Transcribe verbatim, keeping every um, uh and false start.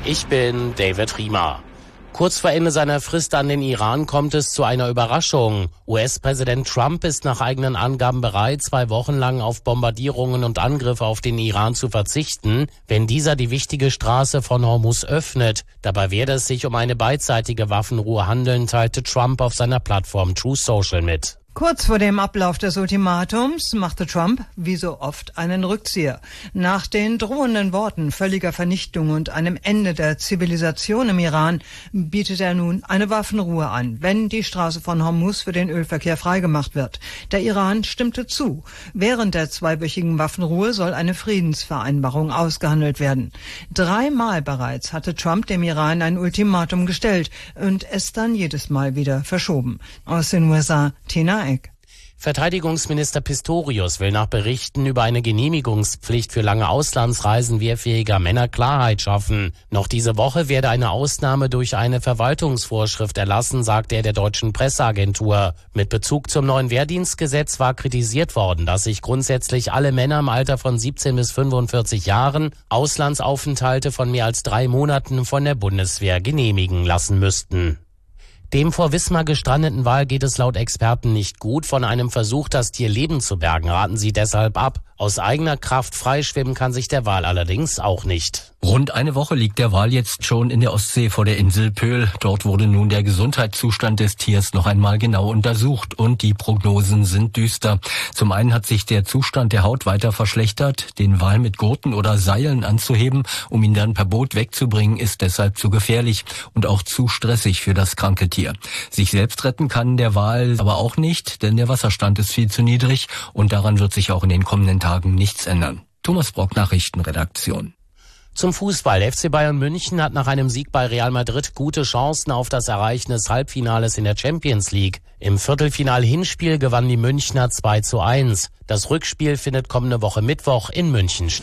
Ich bin David Riemer. Kurz vor Ende seiner Frist an den Iran kommt es zu einer Überraschung. U S-Präsident Trump ist nach eigenen Angaben bereit, zwei Wochen lang auf Bombardierungen und Angriffe auf den Iran zu verzichten, wenn dieser die wichtige Straße von Hormuz öffnet. Dabei werde es sich um eine beidseitige Waffenruhe handeln, teilte Trump auf seiner Plattform Truth Social mit. Kurz vor dem Ablauf des Ultimatums machte Trump, wie so oft, einen Rückzieher. Nach den drohenden Worten völliger Vernichtung und einem Ende der Zivilisation im Iran bietet er nun eine Waffenruhe an, wenn die Straße von Hormuz für den Ölverkehr freigemacht wird. Der Iran stimmte zu. Während der zweiwöchigen Waffenruhe soll eine Friedensvereinbarung ausgehandelt werden. Dreimal bereits hatte Trump dem Iran ein Ultimatum gestellt und es dann jedes Mal wieder verschoben. Aus den U S A, Tina Eck. Verteidigungsminister Pistorius will nach Berichten über eine Genehmigungspflicht für lange Auslandsreisen wehrfähiger Männer Klarheit schaffen. Noch diese Woche werde eine Ausnahme durch eine Verwaltungsvorschrift erlassen, sagte er der deutschen Presseagentur. Mit Bezug zum neuen Wehrdienstgesetz war kritisiert worden, dass sich grundsätzlich alle Männer im Alter von siebzehn bis fünfundvierzig Jahren Auslandsaufenthalte von mehr als drei Monaten von der Bundeswehr genehmigen lassen müssten. Dem vor Wismar gestrandeten Wal geht es laut Experten nicht gut. Von einem Versuch, das Tier lebend zu bergen, raten sie deshalb ab. Aus eigener Kraft freischwimmen kann sich der Wal allerdings auch nicht. Rund eine Woche liegt der Wal jetzt schon in der Ostsee vor der Insel Pöhl. Dort wurde nun der Gesundheitszustand des Tiers noch einmal genau untersucht und die Prognosen sind düster. Zum einen hat sich der Zustand der Haut weiter verschlechtert. Den Wal mit Gurten oder Seilen anzuheben, um ihn dann per Boot wegzubringen, ist deshalb zu gefährlich und auch zu stressig für das kranke Tier. Sich selbst retten kann der Wal aber auch nicht, denn der Wasserstand ist viel zu niedrig und daran wird sich auch in den kommenden Tagen nichts ändern. Thomas Brock, Nachrichtenredaktion. Zum Fußball. F C Bayern München hat nach einem Sieg bei Real Madrid gute Chancen auf das Erreichen des Halbfinales in der Champions League. Im Viertelfinal-Hinspiel gewann die Münchner zwei zu eins. Das Rückspiel findet kommende Woche Mittwoch in München statt.